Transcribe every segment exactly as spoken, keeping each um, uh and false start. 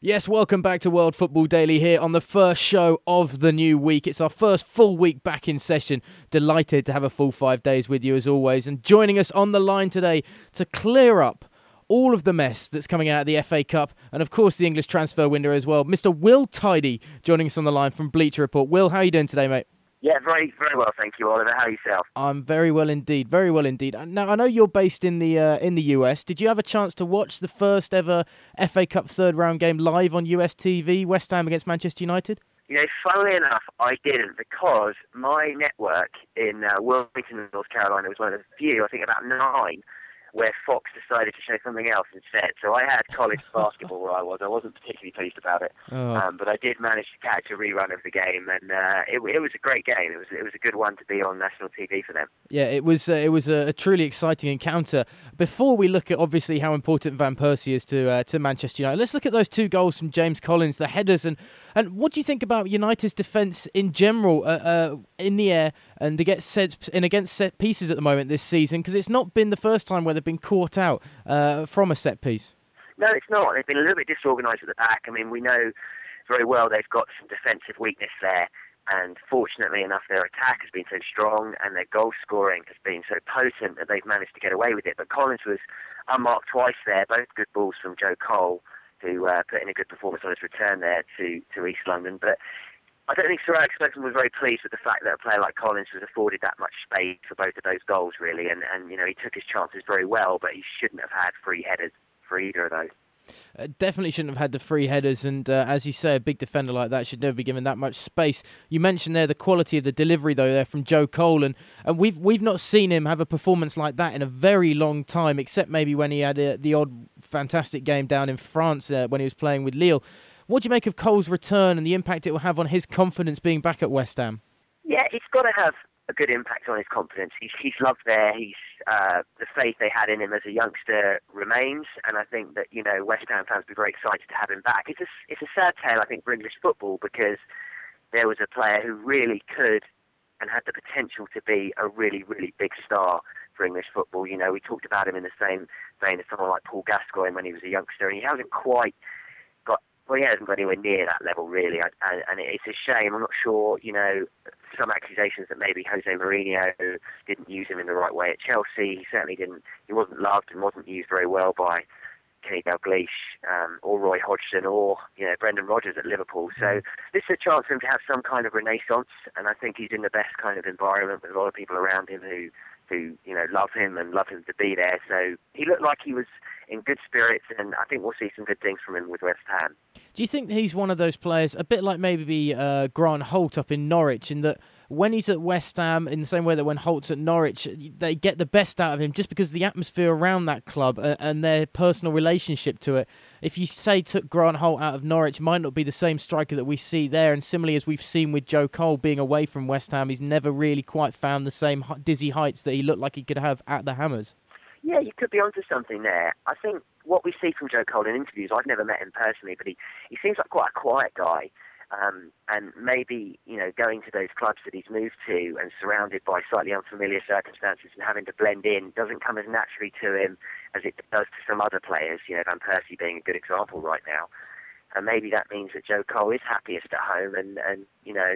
Yes, welcome back to World Football Daily here on the first show of the new week. It's our first full week back in session. Delighted to have a full five days with you as always. And joining us on the line today to clear up all of the mess that's coming out of the F A Cup and of course the English transfer window as well. Mister Will Tidy joining us on the line from Bleacher Report. Will, how are you doing today, mate? Yeah, very, very well, thank you, Oliver. How are yourself? I'm very well indeed, very well indeed. Now, I know you're based in the uh, in the U S. Did you have a chance to watch the first ever F A Cup third round game live on U S T V, West Ham against Manchester United? You know, funnily enough, I didn't because my network in uh, Wilmington, North Carolina was one of the few, I think about nine, where Fox decided to show something else instead. So I had college basketball where I was. I wasn't particularly pleased about it, Oh. um, but I did manage to catch a rerun of the game, and uh, it, it was a great game. It was it was a good one to be on national T V for them. Yeah, it was uh, it was a, a truly exciting encounter. Before we look at obviously how important Van Persie is to uh, to Manchester United, let's look at those two goals from James Collins, the headers, and, and what do you think about United's defence in general uh, uh, in the air and against set and against set pieces at the moment this season? Because it's not been the first time where they've been caught out uh, from a set piece. No, it's not. They've been a little bit disorganised at the back. I mean, we know very well they've got some defensive weakness there. And fortunately enough, their attack has been so strong and their goal scoring has been so potent that they've managed to get away with it. But Collins was unmarked twice there, both good balls from Joe Cole, who uh, put in a good performance on his return there to, to East London. But I don't think Sir Alex Ferguson was very pleased with the fact that a player like Collins was afforded that much space for both of those goals, really. And, and you know, he took his chances very well, but he shouldn't have had free headers for either of those. Uh, definitely shouldn't have had the free headers, and uh, as you say, a big defender like that should never be given that much space. You mentioned there the quality of the delivery, though, there from Joe Cole, and, and we've we've not seen him have a performance like that in a very long time, except maybe when he had a, the odd fantastic game down in France uh, when he was playing with Lille. What do you make of Cole's return and the impact it will have on his confidence being back at West Ham? Yeah, it's got to have a good impact on his confidence. He's, he's loved there. He's uh, the faith they had in him as a youngster remains, and I think that you know West Ham fans will be very excited to have him back. It's a it's a sad tale, I think, for English football because there was a player who really could and had the potential to be a really really big star for English football. You know, we talked about him in the same vein as someone like Paul Gascoigne when he was a youngster, and he hasn't quite got. Well, he hasn't got anywhere near that level, really, I, I, and it's a shame. I'm not sure, you know, some accusations that maybe Jose Mourinho didn't use him in the right way at Chelsea. He certainly didn't. He wasn't loved and wasn't used very well by Kenny Dalglish um, or Roy Hodgson or, you know, Brendan Rodgers at Liverpool. So this is a chance for him to have some kind of renaissance, and I think he's in the best kind of environment with a lot of people around him who, who you know, love him and love him to be there. So he looked like he was in good spirits, and I think we'll see some good things from him with West Ham. Do you think he's one of those players, a bit like maybe uh, Grant Holt up in Norwich, in that when he's at West Ham, in the same way that when Holt's at Norwich, they get the best out of him just because of the atmosphere around that club and their personal relationship to it? If you say took Grant Holt out of Norwich, might not be the same striker that we see there, and similarly as we've seen with Joe Cole being away from West Ham, he's never really quite found the same dizzy heights that he looked like he could have at the Hammers. Yeah, you could be onto something there. I think what we see from Joe Cole in interviews, I've never met him personally, but he, he seems like quite a quiet guy. Um, and maybe, you know, going to those clubs that he's moved to and surrounded by slightly unfamiliar circumstances and having to blend in doesn't come as naturally to him as it does to some other players, you know, Van Persie being a good example right now. And maybe that means that Joe Cole is happiest at home and, and you know,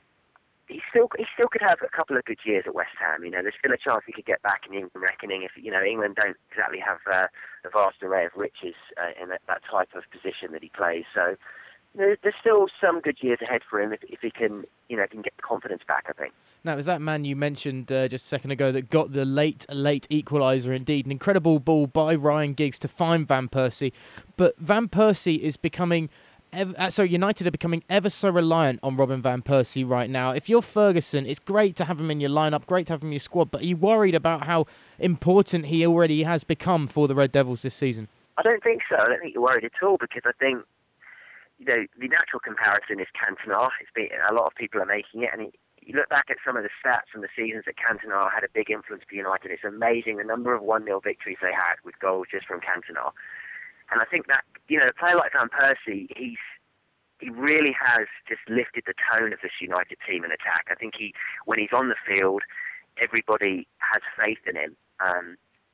He still he still could have a couple of good years at West Ham. You know, there's still a chance he could get back in England reckoning if, you know, England don't exactly have uh, a vast array of riches uh, in that, that type of position that he plays. So, you know, there's still some good years ahead for him if, if he can, you know, can get the confidence back, I think. Now, it was that man you mentioned uh, just a second ago that got the late, late equaliser indeed. An incredible ball by Ryan Giggs to find Van Persie. But Van Persie is becoming... Ever, so United are becoming ever so reliant on Robin Van Persie right now. If you're Ferguson, it's great to have him in your lineup, great to have him in your squad, but are you worried about how important he already has become for the Red Devils this season? I don't think so. I don't think you're worried at all because I think, you know, the natural comparison is Cantona. It's been, a lot of people are making it, and it, you look back at some of the stats from the seasons that Cantona had a big influence for United. It's amazing the number of one nil victories they had with goals just from Cantona. And I think that, you know, a player like Van Persie, he's he really has just lifted the tone of this United team in attack. I think he, when he's on the field, everybody has faith in him. Um,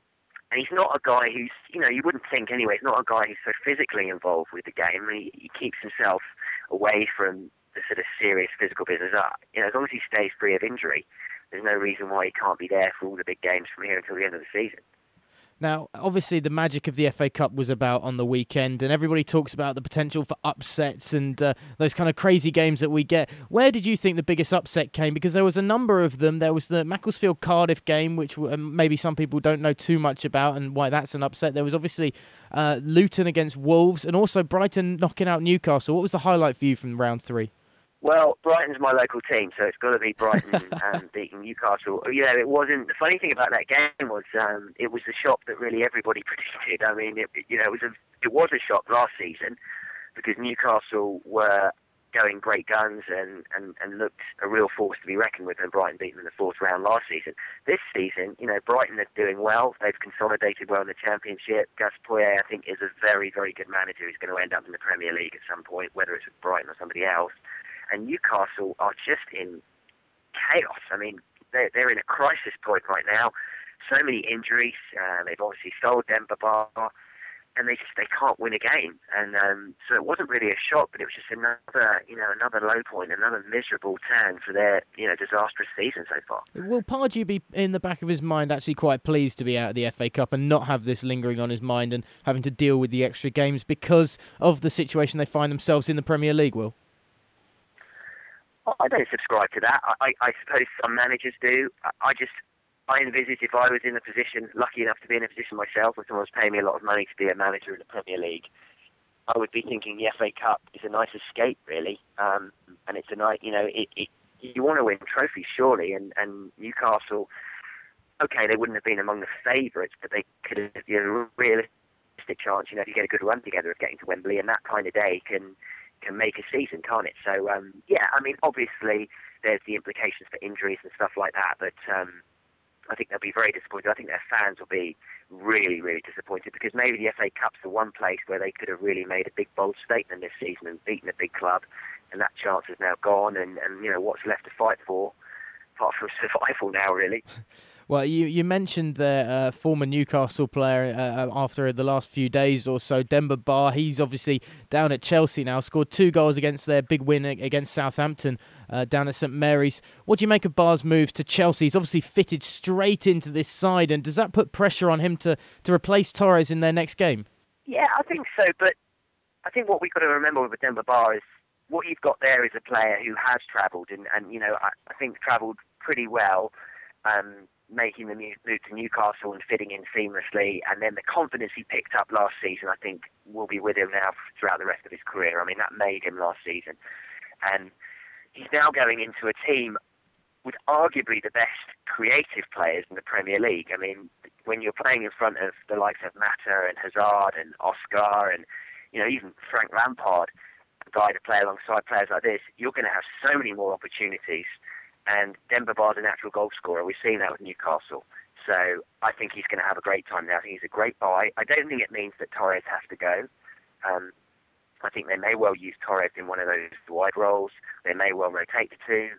And he's not a guy who's, you know, you wouldn't think anyway, he's not a guy who's so physically involved with the game. He, he keeps himself away from the sort of serious physical business. Uh, you know, as long as he stays free of injury, there's no reason why he can't be there for all the big games from here until the end of the season. Now, obviously, the magic of the F A Cup was about on the weekend, and everybody talks about the potential for upsets and uh, those kind of crazy games that we get. Where did you think the biggest upset came? Because there was a number of them. There was the Macclesfield-Cardiff game, which um, maybe some people don't know too much about and why that's an upset. There was obviously uh, Luton against Wolves, and also Brighton knocking out Newcastle. What was the highlight for you from round three? Well, Brighton's my local team, so it's got to be Brighton um, beating Newcastle. You know, it wasn't. The funny thing about that game was um, it was the shock that really everybody predicted. I mean, it, you know, it was a it was a shock last season because Newcastle were going great guns and, and, and looked a real force to be reckoned with, and Brighton beat them in the fourth round last season. This season, you know, Brighton are doing well. They've consolidated well in the Championship. Gus Poyet, I think, is a very, very good manager who's going to end up in the Premier League at some point, whether it's with Brighton or somebody else. And Newcastle are just in chaos. I mean, they're, they're in a crisis point right now. So many injuries. Uh, they've obviously sold Demba Ba, and they just they can't win a game. And um, so it wasn't really a shock, but it was just another, you know, another low point, another miserable turn for their, you know, disastrous season so far. Will Pardew be in the back of his mind actually quite pleased to be out of the F A Cup and not have this lingering on his mind and having to deal with the extra games because of the situation they find themselves in the Premier League, Will? I don't subscribe to that. I, I suppose some managers do. I, I just, I envisage if I was in a position, lucky enough to be in a position myself, where someone was paying me a lot of money to be a manager in the Premier League, I would be thinking the F A Cup is a nice escape, really. Um, and it's a nice, you know, it, it, you want to win trophies, surely. And, and Newcastle, okay, they wouldn't have been among the favourites, but they could have, you know, a realistic chance, you know, if you get a good run together of getting to Wembley, and that kind of day can. can make a season, can't it? So, um, yeah, I mean, obviously there's the implications for injuries and stuff like that, but um, I think they'll be very disappointed. I think their fans will be really, really disappointed because maybe the F A Cup's the one place where they could have really made a big, bold statement this season and beaten a big club, and that chance is now gone, and, and you know, what's left to fight for, apart from survival now, really. Well, you, you mentioned the uh, former Newcastle player uh, after the last few days or so, Demba Ba. He's obviously down at Chelsea now, scored two goals against their big win against Southampton uh, down at St Mary's. What do you make of Ba's moves to Chelsea? He's obviously fitted straight into this side, and does that put pressure on him to, to replace Torres in their next game? Yeah, I think so, but I think what we've got to remember with Demba Ba is what you've got there is a player who has travelled, and, and you know, I, I think travelled pretty well, um, making the move to Newcastle and fitting in seamlessly, and then the confidence he picked up last season, I think, will be with him now throughout the rest of his career. I mean, that made him last season. And he's now going into a team with arguably the best creative players in the Premier League. I mean, when you're playing in front of the likes of Mata and Hazard and Oscar and, you know, even Frank Lampard, a guy to play alongside players like this, you're going to have so many more opportunities. And Demba Ba's a natural goal scorer. We've seen that with Newcastle. So I think he's going to have a great time now. I think he's a great buy. I don't think it means that Torres has to go. Um, I think they may well use Torres in one of those wide roles. They may well rotate the two.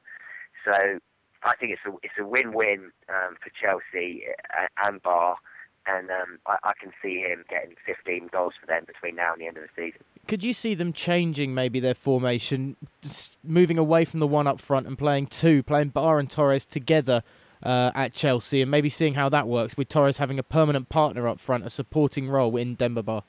So I think it's a, it's a win-win um, for Chelsea and Ba. And um, I, I can see him getting fifteen goals for them between now and the end of the season. Could you see them changing maybe their formation, moving away from the one up front and playing two, playing Ba and Torres together uh, at Chelsea, and maybe seeing how that works with Torres having a permanent partner up front, a supporting role in Demba Ba?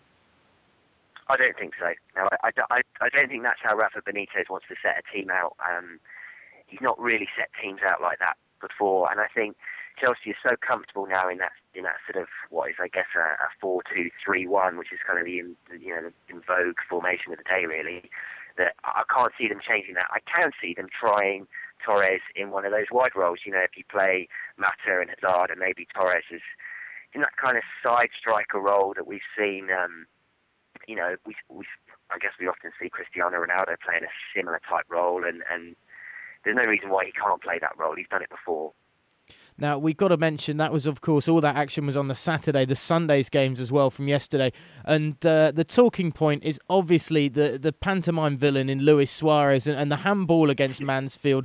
I don't think so. No, I, I, I don't think that's how Rafa Benitez wants to set a team out. Um, he's not really set teams out like that before, and I think Chelsea is so comfortable now in that in that sort of what is, I guess, a, a four two three one, which is kind of the in, you know the in vogue formation of the day, really. That I can't see them changing that. I can see them trying Torres in one of those wide roles. You know, if you play Mata and Hazard, and maybe Torres is in that kind of side striker role that we've seen. Um, you know, we, we I guess we often see Cristiano Ronaldo playing a similar type role, and, and there's no reason why he can't play that role. He's done it before. Now, we've got to mention, that was, of course, all that action was on the Saturday, the Sunday's games as well from yesterday. And uh, the talking point is obviously the, the pantomime villain in Luis Suarez and, and the handball against Mansfield.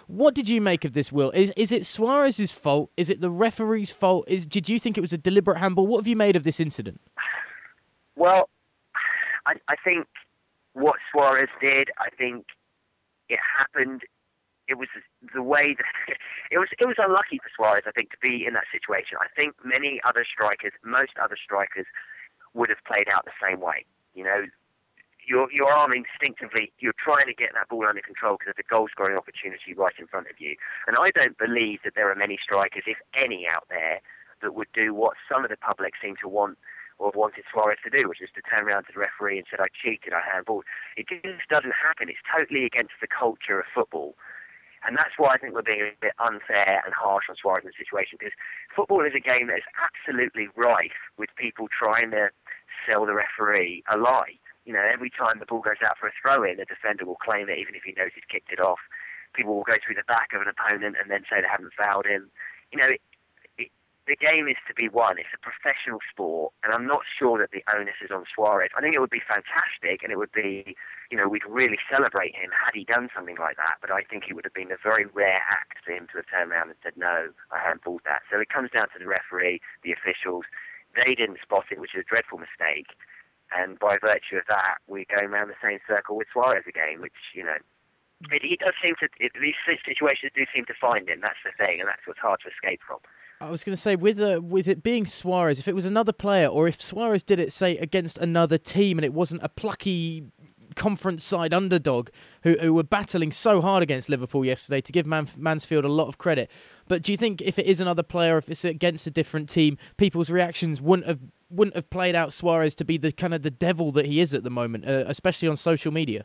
What did you make of this, Will? Is is it Suarez's fault? Is it the referee's fault? Is Did you think it was a deliberate handball? What have you made of this incident? Well, I, I think what Suarez did, I think it happened. It was the way that it was. It was unlucky for Suarez, I think, to be in that situation. I think many other strikers, most other strikers, would have played out the same way. You know, your your arm instinctively, you're trying to get that ball under control because there's a goal scoring opportunity right in front of you. And I don't believe that there are many strikers, if any, out there that would do what some of the public seem to want or wanted Suarez to do, which is to turn around to the referee and said, "I cheated, I handballed." It just doesn't happen. It's totally against the culture of football. And that's why I think we're being a bit unfair and harsh on Suarez in the situation, because football is a game that is absolutely rife with people trying to sell the referee a lie. You know, every time the ball goes out for a throw-in, the defender will claim it even if he knows he's kicked it off. People will go through the back of an opponent and then say they haven't fouled him. You know, it, it, the game is to be won. It's a professional sport, and I'm not sure that the onus is on Suarez. I think it would be fantastic, and it would be, you know, we'd really celebrate him had he done something like that, but I think it would have been a very rare act for him to have turned around and said, "No, I handballed that." So it comes down to the referee, the officials. They didn't spot it, which is a dreadful mistake, and by virtue of that, we're going around the same circle with Suarez again, which, you know, it, he does seem to, it, these situations do seem to find him, that's the thing, and that's what's hard to escape from. I was going to say, with uh, with it being Suarez, if it was another player, or if Suarez did it, say, against another team, and it wasn't a plucky conference side underdog who, who were battling so hard against Liverpool yesterday, to give Man- Mansfield a lot of credit. But do you think if it is another player, if it's against a different team, people's reactions wouldn't have wouldn't have played out Suarez to be the kind of the devil that he is at the moment, uh, especially on social media?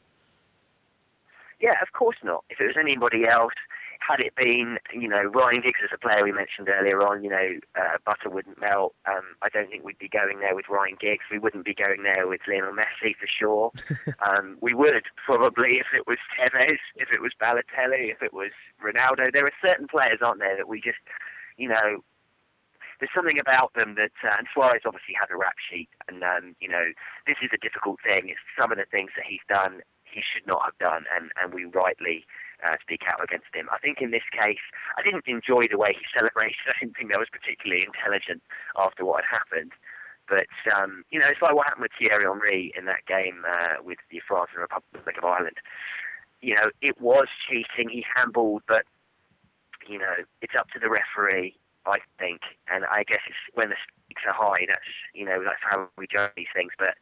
Yeah, of course not. If it was anybody else, had it been, you know, Ryan Giggs as a player we mentioned earlier on, you know, uh, butter wouldn't melt. Um, I don't think we'd be going there with Ryan Giggs. We wouldn't be going there with Lionel Messi for sure. um, we would probably if it was Tevez, if it was Balotelli, if it was Ronaldo. There are certain players, aren't there, that we just, you know, there's something about them that, uh, and Suarez obviously has a rap sheet, and, um, you know, this is a difficult thing. It's some of the things that he's done he should not have done, and, and we rightly uh, speak out against him. I think in this case, I didn't enjoy the way he celebrated. I didn't think that was particularly intelligent after what had happened. But, um, you know, it's like what happened with Thierry Henry in that game uh, with the France and Republic of Ireland. You know, it was cheating. He handballed, but, you know, it's up to the referee, I think. And I guess it's when the stakes are high, that's, you know, that's how we judge these things. But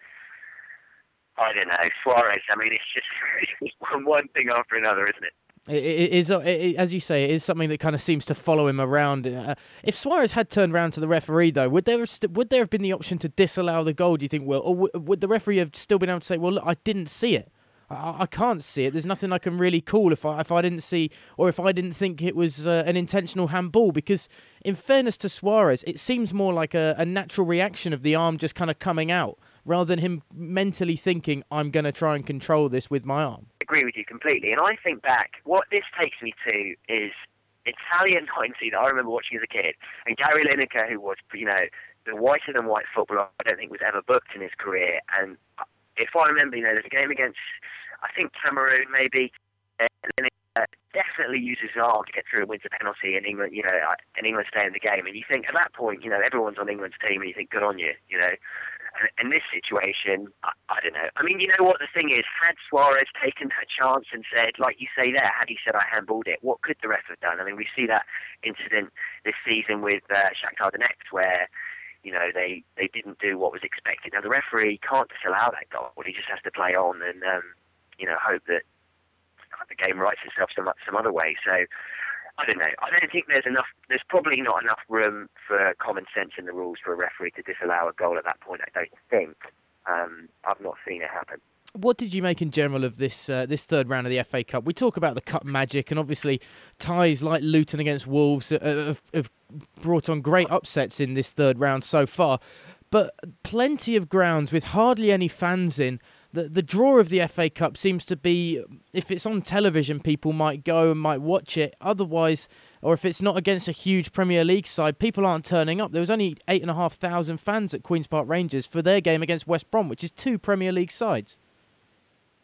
I don't know, Suarez, I mean, it's just one thing after another, isn't it? It is, it, it, as you say, it is something that kind of seems to follow him around. Uh, if Suarez had turned around to the referee, though, would there have st- would there have been the option to disallow the goal, do you think, Will? Or w- would the referee have still been able to say, well, look, I didn't see it. I, I can't see it. There's nothing I can really call if I if I didn't see, or if I didn't think it was uh, an intentional handball. Because in fairness to Suarez, it seems more like a, a natural reaction of the arm just kind of coming out, rather than him mentally thinking, I'm going to try and control this with my arm. I agree with you completely. And I think back, what this takes me to is Italian ninety that I remember watching as a kid. And Gary Lineker, who was, you know, the whiter than white footballer I don't think was ever booked in his career. And if I remember, you know, there's a game against, I think, Cameroon maybe. Uh, Lineker definitely uses his arm to get through and wins a penalty, and England, you know, and England stay in the game. And you think, at that point, you know, everyone's on England's team, and you think, good on you, you know. In this situation, I, I don't know. I mean, you know what the thing is? Had Suarez taken that chance and said, like you say there, had he said, I handballed it, what could the ref have done? I mean, we see that incident this season with uh, Shakhtar Donetsk where, you know, they, they didn't do what was expected. Now, the referee can't disallow that goal. He just has to play on and, um, you know, hope that the game rights itself some, some other way. So, I don't know. I don't think there's enough. There's probably not enough room for common sense in the rules for a referee to disallow a goal at that point. I don't think. Um, I've not seen it happen. What did you make in general of this uh, this third round of the F A Cup? We talk about the cup magic, and obviously ties like Luton against Wolves uh, have, have brought on great upsets in this third round so far. But plenty of grounds with hardly any fans in. The the draw of the F A Cup seems to be, if it's on television, people might go and might watch it. Otherwise, or if it's not against a huge Premier League side, people aren't turning up. There was only eight and a half thousand fans at Queen's Park Rangers for their game against West Brom, which is two Premier League sides.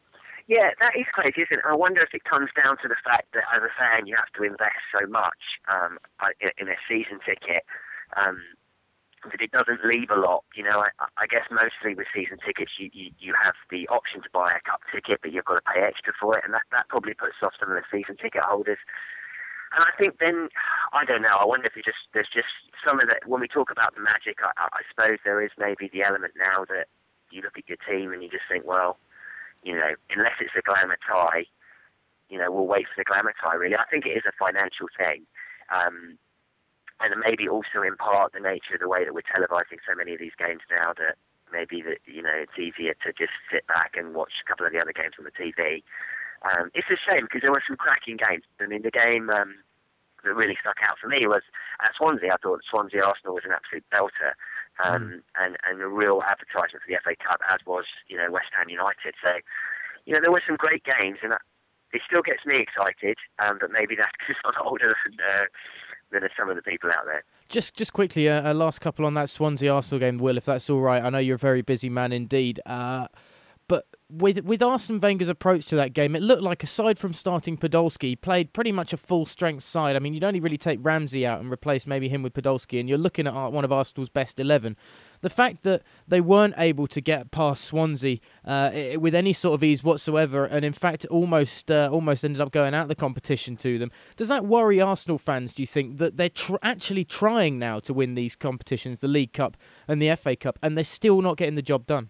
Yeah, that is crazy, isn't it? I wonder if it comes down to the fact that as a fan you have to invest so much um, in in a season ticket. Um, that it doesn't leave a lot. You know, I, I guess mostly with season tickets, you, you, you have the option to buy a cup ticket, but you've got to pay extra for it, and that, that probably puts off some of the season ticket holders. And I think then, I don't know, I wonder if you just there's just some of that, when we talk about the magic, I, I suppose there is maybe the element now that you look at your team and you just think, well, you know, unless it's a glamour tie, you know, we'll wait for the glamour tie, really. I think it is a financial thing. Um, And maybe also in part the nature of the way that we're televising so many of these games now that maybe that you know it's easier to just sit back and watch a couple of the other games on the T V. Um, it's a shame because there were some cracking games. I mean, the game um, that really stuck out for me was at Swansea. I thought Swansea Arsenal was an absolute belter um, mm. and and a real advertisement for the F A Cup, as was you know West Ham United. So you know there were some great games, and it still gets me excited. Um, but maybe that's because I'm older than. Uh, than some of the people out there. Just just quickly, uh, a last couple on that Swansea-Arsenal game, Will, if that's all right. I know you're a very busy man indeed. Uh, but with with Arsene Wenger's approach to that game, it looked like, aside from starting Podolski, he played pretty much a full-strength side. I mean, you'd only really take Ramsey out and replace maybe him with Podolski, and you're looking at one of Arsenal's best eleven. The fact that they weren't able to get past Swansea uh, with any sort of ease whatsoever, and in fact almost uh, almost ended up going out of the competition to them, does that worry Arsenal fans, do you think, that they're tr- actually trying now to win these competitions, the League Cup and the F A Cup, and they're still not getting the job done?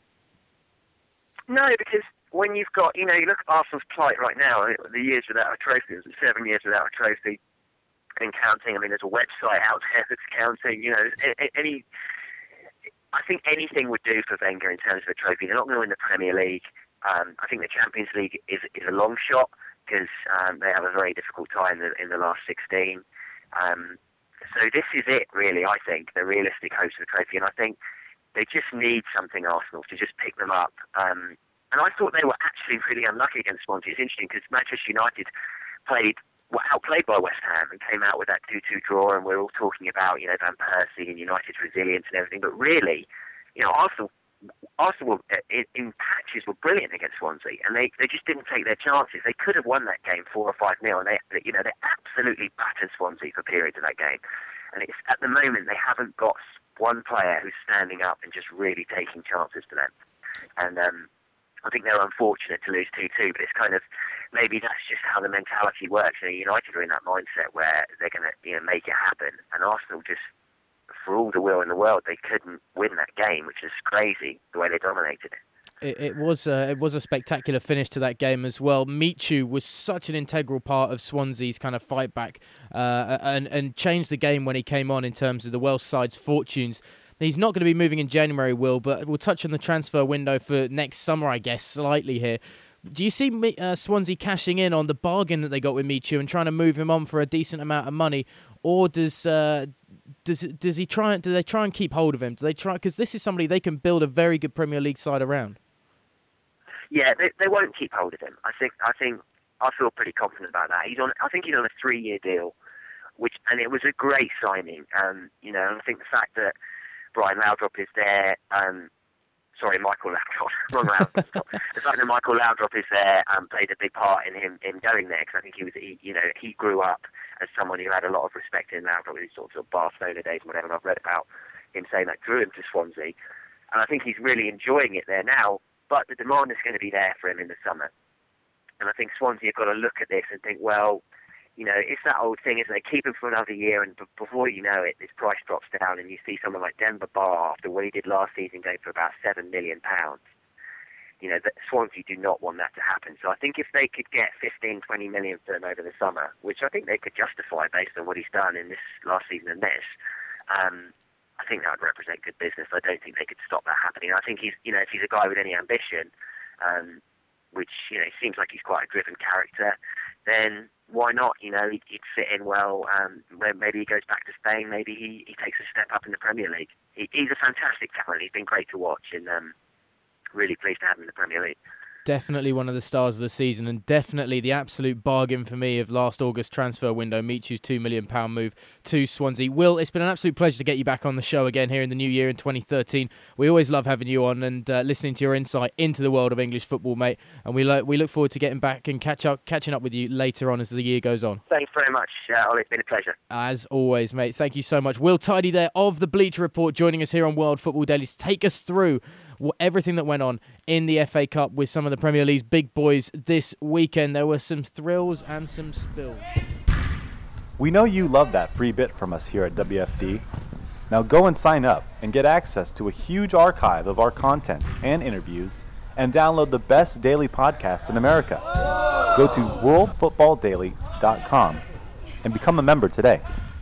No, because when you've got, you know, you look at Arsenal's plight right now, the years without a trophy, it was seven years without a trophy and counting. I mean, there's a website out there that's counting, you know, any... I think anything would do for Wenger in terms of a trophy. They're not going to win the Premier League. Um, I think the Champions League is, is a long shot because um, they have a very difficult time in the, in the last sixteen. Um, so this is it, really, I think, the realistic hopes of the trophy. And I think they just need something, Arsenal, to just pick them up. Um, and I thought they were actually really unlucky against Swansea. It's interesting because Manchester United played were outplayed by West Ham and came out with that two two draw, and we're all talking about, you know, Van Persie and United's resilience and everything, but really, you know, Arsenal, Arsenal were, in, in patches were brilliant against Swansea, and they, they just didn't take their chances. They could have won that game four or five nil, and they, you know, they absolutely battered Swansea for periods of that game. And it's at the moment they haven't got one player who's standing up and just really taking chances for them. And um, I think they're unfortunate to lose two two, but it's kind of, maybe that's just how the mentality works. You know, United are in that mindset where they're going to, you know, make it happen. And Arsenal just, for all the will in the world, they couldn't win that game, which is crazy, the way they dominated it. It, it was a, it was a spectacular finish to that game as well. Michu was such an integral part of Swansea's kind of fight back uh, and, and changed the game when he came on in terms of the Welsh side's fortunes. He's not going to be moving in January, Will, but we'll touch on the transfer window for next summer, I guess, slightly here. Do you see uh, Swansea cashing in on the bargain that they got with Michu and trying to move him on for a decent amount of money, or does uh, does does he try? Do they try and keep hold of him? Do they try, because this is somebody they can build a very good Premier League side around? Yeah, they, they won't keep hold of him. I think I think I feel pretty confident about that. He's on. I think he's on a three-year deal, which and it was a great signing. Um, you know, and I think the fact that Brian Laudrup is there. Um, Sorry, Michael Laudrup. Wrong Laudrup. The fact that Michael Laudrup is there um, played a big part in him in going there, because I think he was, he, you know, he grew up as someone who had a lot of respect in Laudrup, his sort of Barcelona days and whatever. And I've read about him saying that drew him to Swansea, and I think he's really enjoying it there now. But the demand is going to be there for him in the summer, and I think Swansea have got to look at this and think, well, you know, it's that old thing, isn't it? Keep him for another year, and b- before you know it, this price drops down, and you see someone like Demba Ba, after what he did last season, going for about seven million pounds. You know, that Swansea do not want that to happen. So I think if they could get fifteen, twenty million for him over the summer, which I think they could justify based on what he's done in this last season and this, um, I think that would represent good business. I don't think they could stop that happening. I think he's, you know, if he's a guy with any ambition, um, which, you know, seems like he's quite a driven character, then why not? You know, he'd, he'd fit in well. Um, maybe he goes back to Spain. Maybe he, he takes a step up in the Premier League. He, he's a fantastic talent. He's been great to watch, and um, really pleased to have him in the Premier League. Definitely one of the stars of the season, and definitely the absolute bargain for me of last August transfer window, Michu's two million pounds move to Swansea. Will, it's been an absolute pleasure to get you back on the show again here in the new year in twenty thirteen. We always love having you on and uh, listening to your insight into the world of English football, mate, and we, lo- we look forward to getting back and catch up, catching up with you later on as the year goes on. Thanks very much, uh, Ollie. It's been a pleasure. As always, mate. Thank you so much. Will Tidy there of the Bleacher Report joining us here on World Football Daily to take us through everything that went on in the F A Cup with some of the Premier League's big boys this weekend. There were some thrills and some spills. We know you love that free bit from us here at W F D. Now go and sign up and get access to a huge archive of our content and interviews and download the best daily podcast in America. Go to world football daily dot com and become a member today.